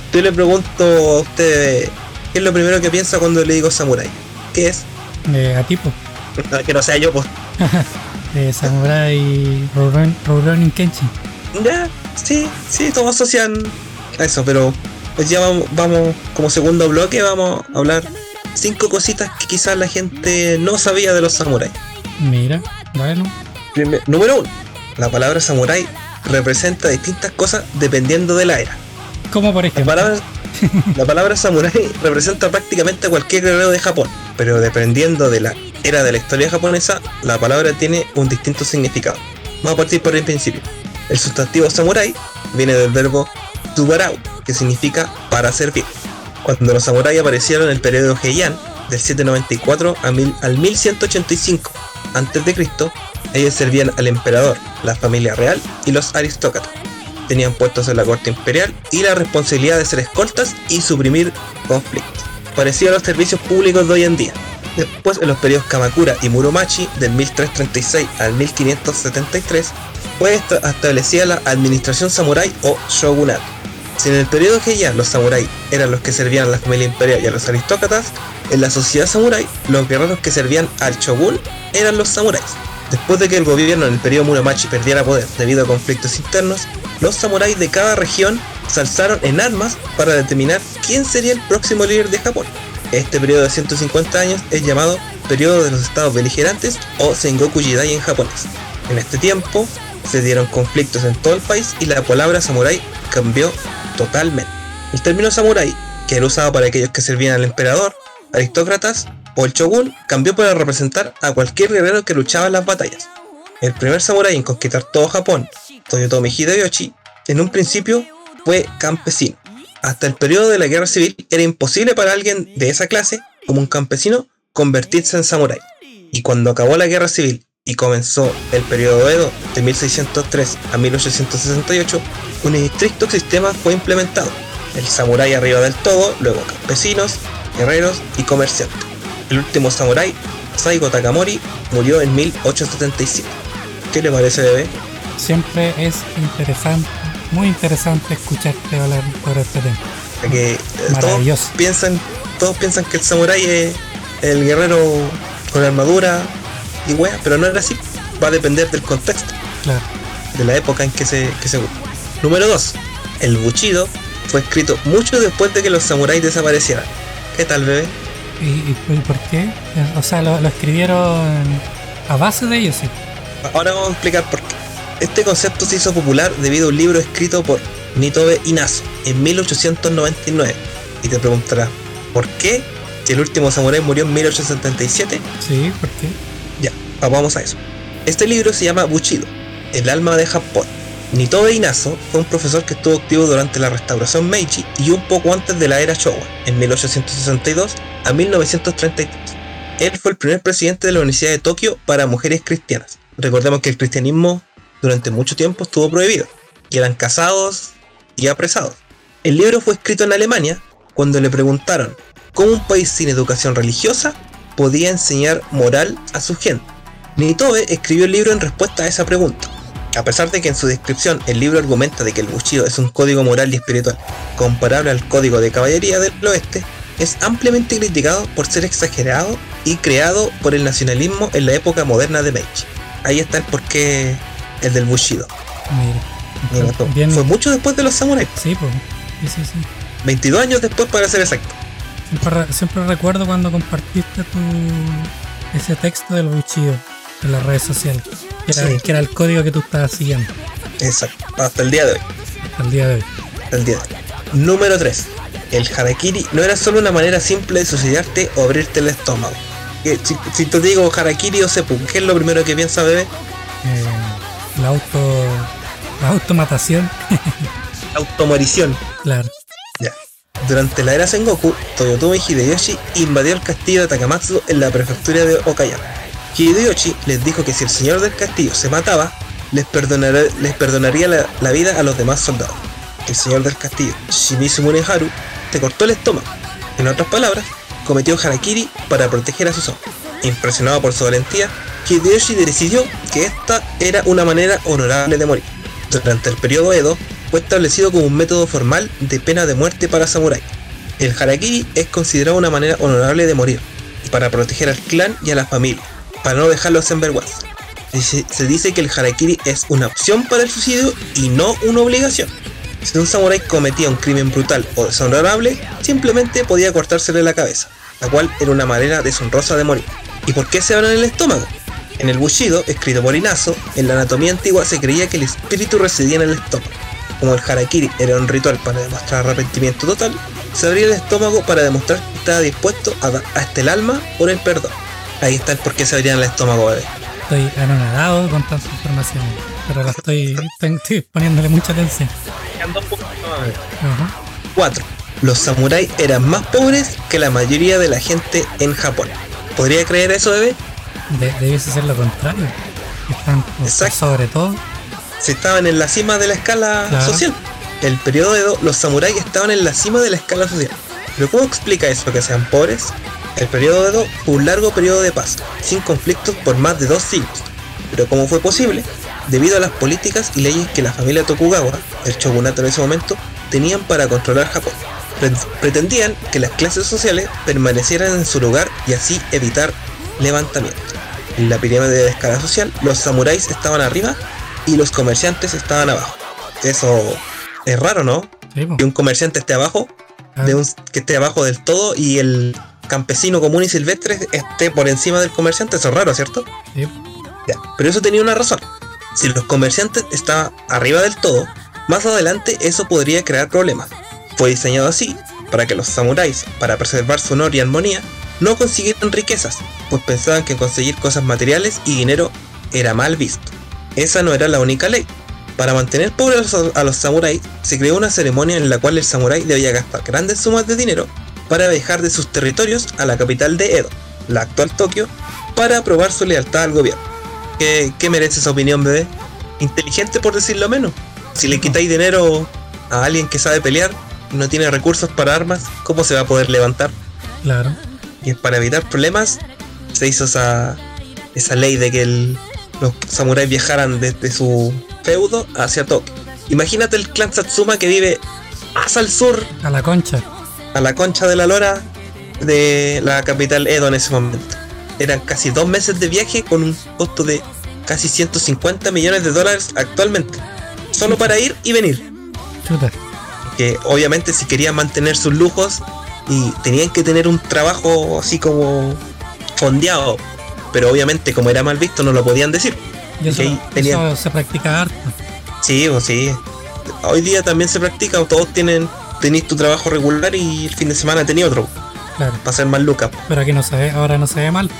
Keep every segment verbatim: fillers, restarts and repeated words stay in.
Yo le pregunto a usted, ¿qué es lo primero que piensa cuando le digo samurái? ¿Qué es? Eh, a tipo. Que no sea yo, pues. eh, Samurai Rurouni Rurouni Kenshin. Ya, sí, sí, todos asocian a eso, pero pues ya vamos, vamos, como segundo bloque, vamos a hablar cinco cositas que quizás la gente no sabía de los samuráis. Mira, bueno. Primer, número uno, la palabra samurái representa distintas cosas dependiendo de la era. Como por La ejemplo. palabra, la palabra samurái representa prácticamente a cualquier guerrero de Japón, pero dependiendo de la era de la historia japonesa, la palabra tiene un distinto significado. Vamos a partir por el principio. El sustantivo samurái viene del verbo tubarau, que significa para servir. Cuando los samuráis aparecieron en el periodo Heian, del setecientos noventa y cuatro a mil, al mil ciento ochenta y cinco antes de Cristo, ellos servían al emperador, la familia real y los aristócratas. Tenían puestos en la corte imperial y la responsabilidad de ser escoltas y suprimir conflictos, parecido a los servicios públicos de hoy en día. Después, en los periodos Kamakura y Muromachi, del mil trescientos treinta y seis al mil quinientos setenta y tres, fue establecida la administración samurái o shogunato. Si en el periodo Heian los samuráis eran los que servían a la familia imperial y a los aristócratas, en la sociedad samurái los guerreros que servían al shogun eran los samuráis. Después de que el gobierno en el periodo Muromachi perdiera poder debido a conflictos internos, los samuráis de cada región se alzaron en armas para determinar quién sería el próximo líder de Japón. Este periodo de ciento cincuenta años es llamado periodo de los estados beligerantes o Sengoku Jidai en japonés. En este tiempo se dieron conflictos en todo el país y la palabra samurái cambió totalmente. El término samurái, que era usado para aquellos que servían al emperador, aristócratas o el shogun, cambió para representar a cualquier guerrero que luchaba en las batallas. El primer samurái en conquistar todo Japón, Toyotomi Hideyoshi, en un principio fue campesino. Hasta el periodo de la guerra civil era imposible para alguien de esa clase, como un campesino, convertirse en samurái. Y cuando acabó la guerra civil y comenzó el periodo Edo de mil seiscientos tres a mil ochocientos sesenta y ocho, un estricto sistema fue implementado. El samurái arriba del todo, luego campesinos, guerreros y comerciantes. El último samurái, Saigo Takamori, murió en mil ochocientos setenta y siete. ¿Qué le parece, bebé? Siempre es interesante, muy interesante escucharte hablar sobre este tema. Que eh, Maravilloso. Todos piensan, todos piensan que el samurái es el guerrero con armadura y wea, pero no era así. Va a depender del contexto, Claro. de la época en que se, que se usa. Número dos. El Bushido fue escrito mucho después de que los samuráis desaparecieran. ¿Qué tal, bebé? ¿Y, y, y por qué? O sea, lo, lo escribieron a base de ellos, sí. Ahora vamos a explicar por qué. Este concepto se hizo popular debido a un libro escrito por Nitobe Inazo en mil ochocientos noventa y nueve. Y te preguntarás, ¿por qué? Si el último samurái murió en mil ochocientos setenta y siete. Sí, ¿por qué? Ya, vamos a eso. Este libro se llama Bushido, el alma de Japón. Nitobe Inazo fue un profesor que estuvo activo durante la restauración Meiji y un poco antes de la era Showa, en mil ochocientos sesenta y dos a mil novecientos treinta y tres. Él fue el primer presidente de la Universidad de Tokio para mujeres cristianas. Recordemos que el cristianismo durante mucho tiempo estuvo prohibido, y eran casados y apresados. El libro fue escrito en Alemania cuando le preguntaron cómo un país sin educación religiosa podía enseñar moral a su gente. Nitobe escribió el libro en respuesta a esa pregunta. A pesar de que en su descripción el libro argumenta de que el Bushido es un código moral y espiritual comparable al código de caballería del oeste, es ampliamente criticado por ser exagerado y creado por el nacionalismo en la época moderna de Meiji. Ahí está el porqué el del Bushido. Mira. Mira, Bien. fue mucho después de los samuráis, Sí, pues. Sí, sí, sí. veintidós años después para ser exacto. Siempre, re- siempre recuerdo cuando compartiste tu ese texto del Bushido en las redes sociales. Que era, Sí. que era el código que tú estabas siguiendo Exacto, hasta el día de hoy. hasta el día de hoy. Hasta el día de hoy. Número tres. El harakiri no era solo una manera simple de suicidarte o abrirte el estómago. Que, si, si te digo harakiri o seppuku, ¿qué es lo primero que piensa, bebé? Eh, la auto. La automatación. Automorición. Claro. Ya. Durante la era Sengoku, Toyotomi Hideyoshi invadió el castillo de Takamatsu en la prefectura de Okayama. Hideyoshi les dijo que si el señor del castillo se mataba, les, perdonará, les perdonaría la, la vida a los demás soldados. El señor del castillo, Shimizu Muneharu, te cortó el estómago. En otras palabras, cometió harakiri para proteger a sus hombres. Impresionado por su valentía, Hideyoshi decidió que esta era una manera honorable de morir. Durante el periodo Edo, fue establecido como un método formal de pena de muerte para samuráis. El harakiri es considerado una manera honorable de morir, para proteger al clan y a la familia, para no dejarlos en vergüenza. Se, se dice que el harakiri es una opción para el suicidio y no una obligación. Si un samurái cometía un crimen brutal o deshonorable, simplemente podía cortársele la cabeza, la cual era una manera deshonrosa de morir. ¿Y por qué se habla en el estómago? En el Bushido, escrito por Inazo, en la anatomía antigua se creía que el espíritu residía en el estómago. Como el harakiri era un ritual para demostrar arrepentimiento total, se abría el estómago para demostrar que estaba dispuesto a dar hasta el alma por el perdón. Ahí está el por qué se abría en el estómago, bebé. Estoy anonadado con tanta información, pero la estoy, estoy poniéndole mucha atención. cuatro. Los samuráis eran más pobres que la mayoría de la gente en Japón. ¿Podría creer eso, bebé? De, debiese ser lo contrario. Están sobre todo. Si estaban en la cima de la escala claro. social. El periodo Edo, los samuráis estaban en la cima de la escala social. ¿Pero cómo explica eso que sean pobres? El periodo Edo fue un largo periodo de paz, sin conflictos por más de dos siglos. Pero ¿cómo fue posible? Debido a las políticas y leyes que la familia Tokugawa, el shogunato en ese momento, tenían para controlar Japón. Pretendían que las clases sociales permanecieran en su lugar y así evitar levantamientos. En la pirámide de escala social, los samuráis estaban arriba y los comerciantes estaban abajo. Eso es raro, ¿no? Sí, que un comerciante esté abajo, ah. de un, que esté abajo del todo y el campesino común y silvestre esté por encima del comerciante. Eso es raro, ¿cierto? Sí. Ya, pero eso tenía una razón. Si los comerciantes estaban arriba del todo, más adelante eso podría crear problemas. Fue diseñado así para que los samuráis, para preservar su honor y armonía, no consiguieran riquezas, pues pensaban que conseguir cosas materiales y dinero era mal visto. Esa no era la única ley. Para mantener pobres a los samuráis, se creó una ceremonia en la cual el samurái debía gastar grandes sumas de dinero para viajar de sus territorios a la capital de Edo, la actual Tokio, para probar su lealtad al gobierno. ¿Qué, qué merece esa opinión, bebé? Inteligente, por decirlo menos. Si le quitáis dinero a alguien que sabe pelear y no tiene recursos para armas, ¿cómo se va a poder levantar? Claro. Y para evitar problemas se hizo esa, esa ley de que el, los samuráis viajaran desde su feudo hacia Tokio. Imagínate el clan Satsuma que vive más al sur, a la concha, a la concha de la lora de la capital Edo en ese momento. Eran casi dos meses de viaje con un costo de casi ciento cincuenta millones de dólares actualmente, solo Chuta. Para ir y venir. Chuta. Que obviamente si querían mantener sus lujos y tenían que tener un trabajo así como fondeado, pero obviamente como era mal visto no lo podían decir. Y eso, tenían... eso se practica harto. Sí, o sí. Hoy día también se practica, todos tienen, tenéis tu trabajo regular y el fin de semana tenéis otro. Claro. Para ser más lucas. Pero aquí no se ve, ahora no se ve mal.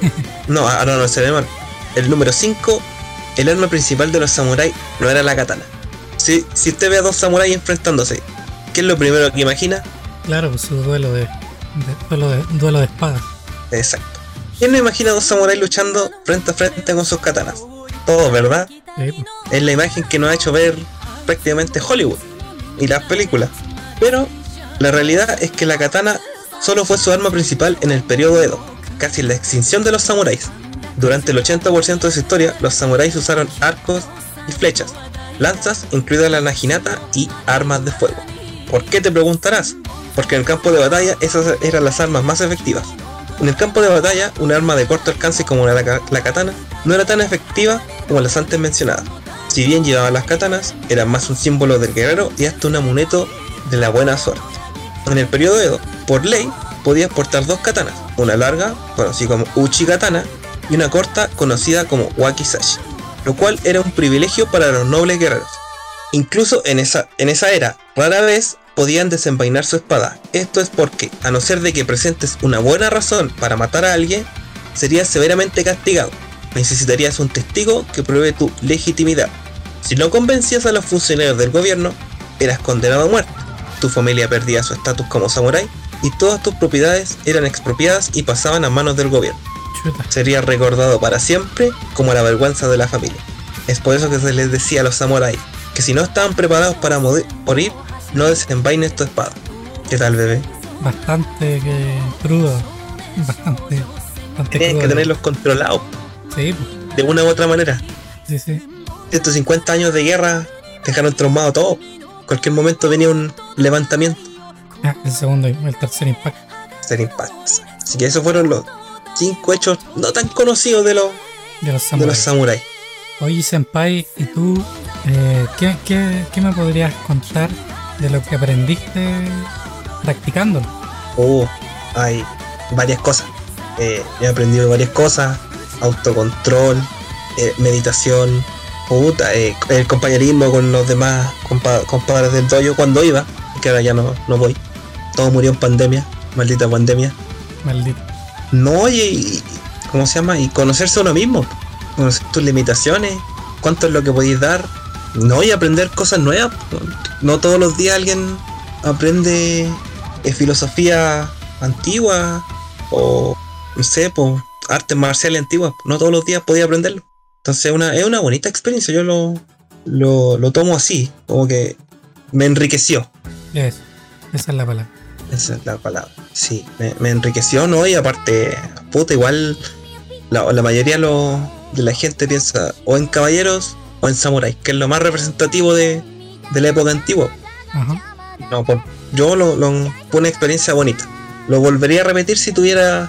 No, ahora no se ve mal. El número cinco, el arma principal de los samuráis no era la katana. Si, si usted ve a dos samuráis enfrentándose, ¿qué es lo primero que imagina? Claro, pues su duelo de, de, duelo de duelo de espadas. Exacto. ¿Quién no imagina a dos samuráis luchando frente a frente con sus katanas? Todos, ¿verdad? Sí, pues. Es la imagen que nos ha hecho ver prácticamente Hollywood y las películas. Pero la realidad es que la katana solo fue su arma principal en el periodo Edo, casi en la extinción de los samuráis. Durante el ochenta por ciento de su historia, los samuráis usaron arcos y flechas, lanzas, incluida la naginata, y armas de fuego. ¿Por qué, te preguntarás? Porque en el campo de batalla esas eran las armas más efectivas. En el campo de batalla, un arma de corto alcance como la, la katana no era tan efectiva como las antes mencionadas. Si bien llevaban las katanas, eran más un símbolo del guerrero y hasta un amuleto de la buena suerte. En el periodo Edo, por ley, podías portar dos katanas, una larga, conocida como uchi katana, y una corta, conocida como wakizashi, lo cual era un privilegio para los nobles guerreros. Incluso en esa, en esa era, rara vez podían desenvainar su espada. Esto es porque, a no ser de que presentes una buena razón para matar a alguien, serías severamente castigado. Necesitarías un testigo que pruebe tu legitimidad. Si no convencías a los funcionarios del gobierno, eras condenado a muerte. Tu familia perdía su estatus como samurái y todas tus propiedades eran expropiadas y pasaban a manos del gobierno. Chuta. Serías recordado para siempre como la vergüenza de la familia. Es por eso que se les decía a los samuráis que si no estaban preparados para morir, no desenvaines tu espada. ¿Qué tal, bebé? Bastante que crudo. Bastante, bastante Tienes que tenerlos controlados. Sí, pues. De una u otra manera. Sí, sí. Estos cincuenta años de guerra dejaron traumado todo. En cualquier momento venía un levantamiento. Ah, el segundo, el tercer impacto. Ser impactos. Así que esos fueron los cinco hechos no tan conocidos de los, De los de samuráis. los samuráis. Oye, Senpai, ¿y tú eh, ¿qué, qué, qué me podrías contar de lo que aprendiste practicándolo? Oh, hay varias cosas. Eh, he aprendido varias cosas. Autocontrol, eh, meditación, puta, eh, el compañerismo con los demás compa- compadres del dojo cuando iba, que ahora ya no, no voy. Todo murió en pandemia, maldita pandemia. Maldito. No, oye, y, ¿cómo se llama? Y conocerse a uno mismo, conocer tus limitaciones, cuánto es lo que podéis dar, no, y aprender cosas nuevas. No todos los días alguien aprende eh, filosofía antigua o, no sé, pues, artes marciales antiguas. No todos los días podía aprenderlo. Entonces una, es una bonita experiencia, yo lo, lo, lo tomo así, como que me enriqueció. Eso, esa es la palabra. Esa es la palabra. Sí, me, me enriqueció, ¿no? Y aparte, puta, igual la, la mayoría lo, de la gente piensa o en caballeros o en samuráis, que es lo más representativo de, de la época antigua. Ajá. No, por, yo lo, lo fue una experiencia bonita. Lo volvería a repetir si tuviera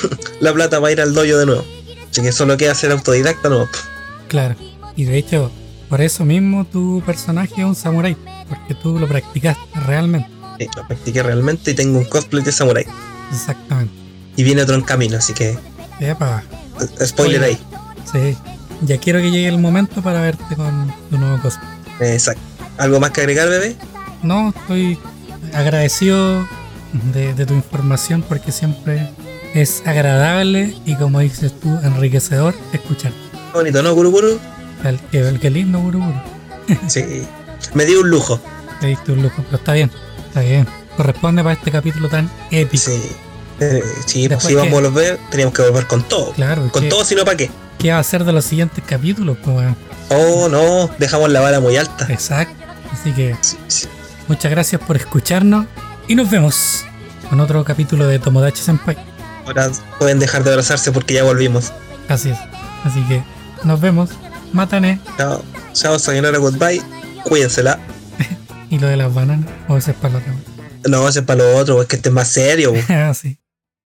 la plata para ir al dojo de nuevo. Así que solo queda ser autodidacta, no. Claro. Y de hecho, por eso mismo tu personaje es un samurái, porque tú lo practicaste realmente. Sí, lo practiqué realmente y tengo un cosplay de samurái. Exactamente. Y viene otro en camino, así que Epa. eh, spoiler ahí. Sí. Ya quiero que llegue el momento para verte con tu nuevo cosplay. Eh, Exacto. ¿Algo más que agregar, bebé? No, estoy agradecido de, de tu información porque siempre es agradable y, como dices tú, enriquecedor escuchar. Qué bonito, ¿no, Guru Guru? El, el, que lindo, Guru Guru. Sí. Me dio un lujo. Te diste un lujo, pero está bien, está bien. Corresponde para este capítulo tan épico. Sí. Eh, sí, pues Después si íbamos que- a volver, teníamos que volver con todo. Claro, Con ¿qué, todo, sino para qué. ¿qué va a hacer de los siguientes capítulos? Pues, bueno, Oh, no, dejamos la vara muy alta. exacto. Así que Sí, sí. muchas gracias por escucharnos y nos vemos con otro capítulo de Tomodachi Senpai. Ahora pueden dejar de abrazarse porque ya volvimos. Así es. Así que nos vemos. Mátane. Chao, chao, sayonara, goodbye. Cuídensela. Y lo de las bananas, o ese es para la otra. No, ese es para lo otro, es que este es más serio. Ah, sí.